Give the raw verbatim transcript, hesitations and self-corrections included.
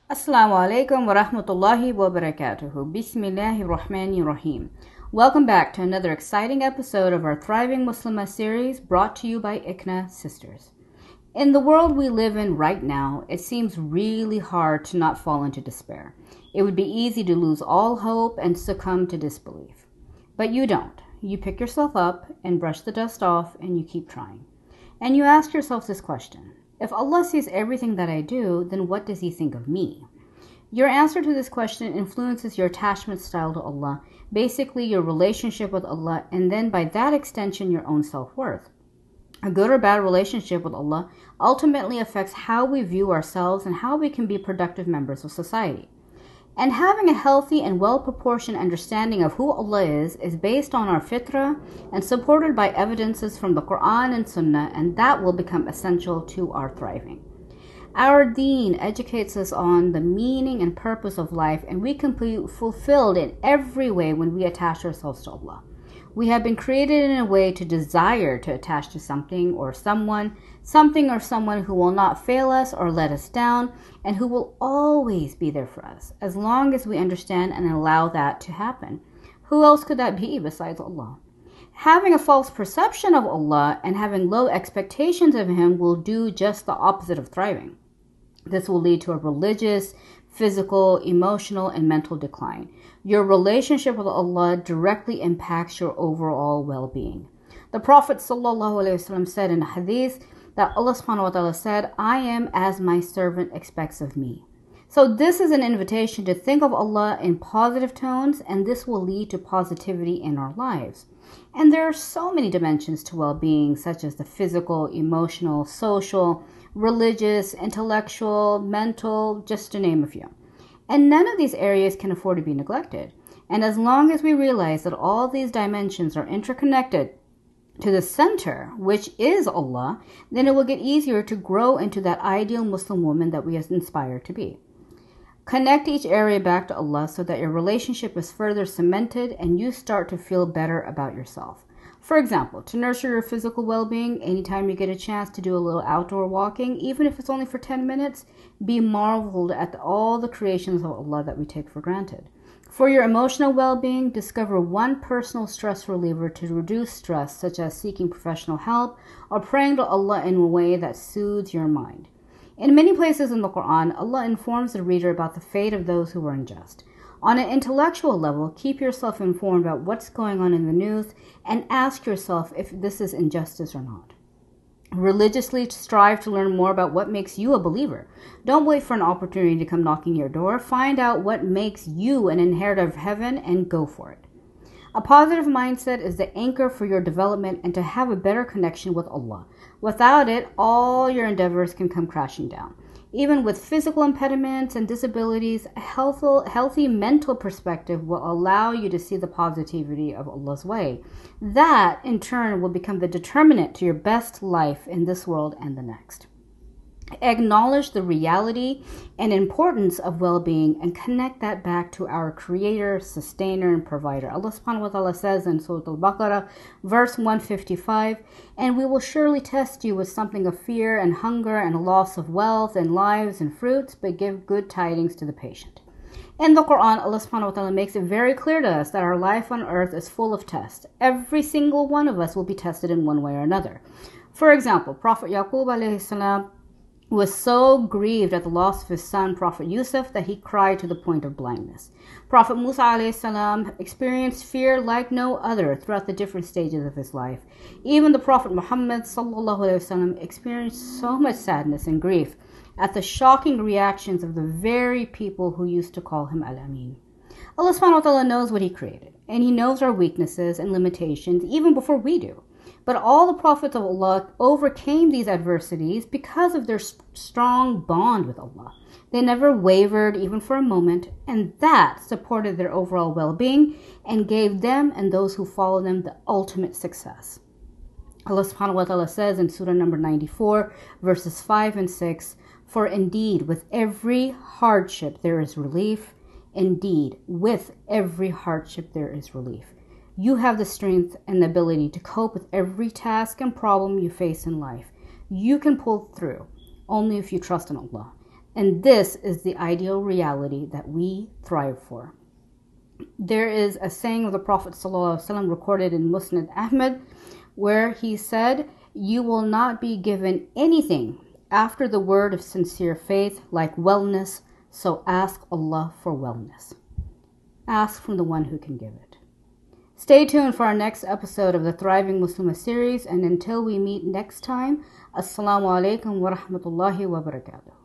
Assalamu alaikum wa rahmatullahi wa barakatuhu. Bismillahir Rahmanir Rahim. Welcome back to another exciting episode of our Thriving Muslimah series brought to you by ICNA Sisters. In the world we live in right now, it seems really hard to not fall into despair. It would be easy to lose all hope and succumb to disbelief. But you don't. You pick yourself up and brush the dust off and you keep trying. And you ask yourself this question: if Allah sees everything that I do, then what does He think of me? Your answer to this question influences your attachment style to Allah, basically your relationship with Allah, and then by that extension, your own self-worth. A good or bad relationship with Allah ultimately affects how we view ourselves and how we can be productive members of society. And having a healthy and well-proportioned understanding of who Allah is is based on our fitrah and supported by evidences from the Quran and Sunnah, and that will become essential to our thriving. Our deen educates us on the meaning and purpose of life, and we can be fulfilled in every way when we attach ourselves to Allah. We have been created in a way to desire to attach to something or someone, something or someone who will not fail us or let us down, and who will always be there for us, as long as we understand and allow that to happen. Who else could that be besides Allah? Having a false perception of Allah and having low expectations of Him will do just the opposite of thriving. This will lead to a religious, physical, emotional, and mental decline. Your relationship with Allah directly impacts your overall well-being. The Prophet ﷺ said in a hadith that Allah subhanahu wa ta'ala said, "I am as my servant expects of me." So this is an invitation to think of Allah in positive tones, and this will lead to positivity in our lives. And there are so many dimensions to well-being, such as the physical, emotional, social, religious, intellectual, mental, just to name a few. And none of these areas can afford to be neglected. And as long as we realize that all these dimensions are interconnected to the center, which is Allah, then it will get easier to grow into that ideal Muslim woman that we aspire to be. Connect each area back to Allah so that your relationship is further cemented and you start to feel better about yourself. For example, to nurture your physical well-being, anytime you get a chance to do a little outdoor walking, even if it's only for ten minutes, be marveled at all the creations of Allah that we take for granted. For your emotional well-being, discover one personal stress reliever to reduce stress, such as seeking professional help or praying to Allah in a way that soothes your mind. In many places in the Quran, Allah informs the reader about the fate of those who are unjust. On an intellectual level, keep yourself informed about what's going on in the news and ask yourself if this is injustice or not. Religiously strive to learn more about what makes you a believer. Don't wait for an opportunity to come knocking your door. Find out what makes you an inheritor of heaven and go for it. A positive mindset is the anchor for your development and to have a better connection with Allah. Without it, all your endeavors can come crashing down. Even with physical impediments and disabilities, a healthful, healthy mental perspective will allow you to see the positivity of Allah's way. That, in turn, will become the determinant to your best life in this world and the next. Acknowledge the reality and importance of well-being and connect that back to our Creator, Sustainer, and Provider. Allah subhanahu wa ta'ala says in Surah Al-Baqarah, verse one fifty-five, "And we will surely test you with something of fear and hunger and loss of wealth and lives and fruits, but give good tidings to the patient." In the Quran, Allah subhanahu wa ta'ala makes it very clear to us that our life on earth is full of tests. Every single one of us will be tested in one way or another. For example, Prophet Yaqub alayhi salam was so grieved at the loss of his son, Prophet Yusuf, that he cried to the point of blindness. Prophet Musa alayhi salam experienced fear like no other throughout the different stages of his life. Even the Prophet Muhammad sallallahu alaihi wasallam experienced so much sadness and grief at the shocking reactions of the very people who used to call him Al-Amin. Allah subhanahu wa ta'ala knows what He created, and He knows our weaknesses and limitations even before we do. But all the prophets of Allah overcame these adversities because of their strong bond with Allah. They never wavered even for a moment, and that supported their overall well-being and gave them and those who follow them the ultimate success. Allah subhanahu wa ta'ala says in Surah number ninety-four, verses five and six, "For indeed, with every hardship there is relief. Indeed, with every hardship there is relief. You have the strength and the ability to cope with every task and problem you face in life. You can pull through only if you trust in Allah. And this is the ideal reality that we thrive for. There is a saying of the Prophet ﷺ recorded in Musnad Ahmad where he said, "You will not be given anything after the word of sincere faith like wellness, so ask Allah for wellness." Ask from the one who can give it. Stay tuned for our next episode of the Thriving Muslimah series, and until we meet next time, Assalamu alaikum wa rahmatullahi wa barakatuh.